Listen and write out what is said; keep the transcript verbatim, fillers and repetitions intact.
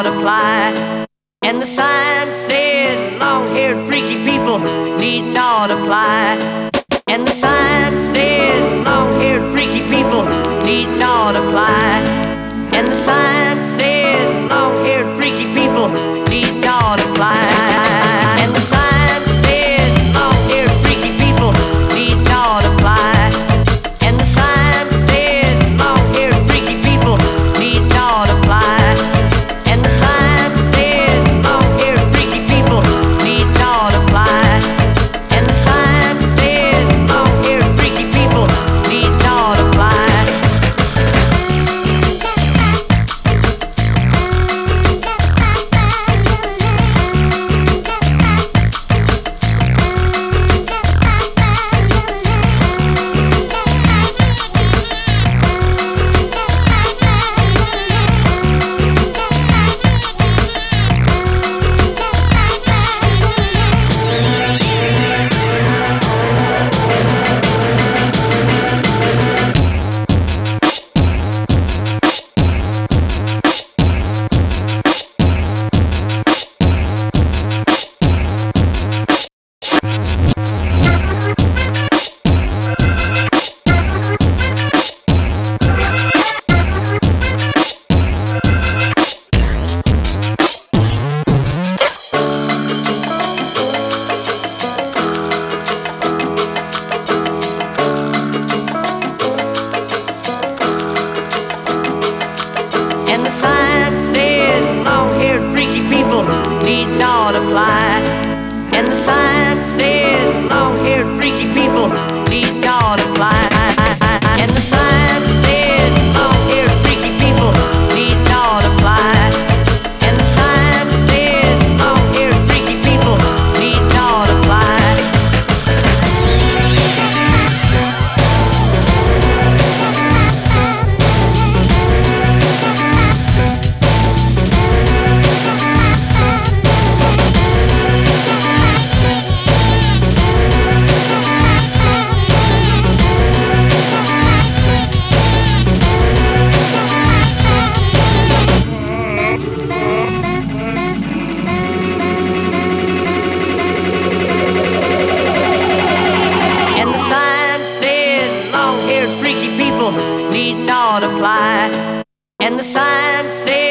multiply. And the sign said long-haired freaky people need not apply. And the sign said long-haired freaky people need not apply. And the sign said long-haired freaky people need not apply. And the sign said long-haired freaky people need not apply. And the sign said long-haired freaky people need not apply. And the sign said long-haired freaky people need not apply. And the sign said long-haired freaky people need not apply. And the sign said long-haired freaky people need not apply. And the sign said long-haired freaky people need not apply. And the sign said long-haired freaky people need not apply. And the sign said long-haired freaky people need not apply. And the sign said long-haired freaky people need not apply. And the sign said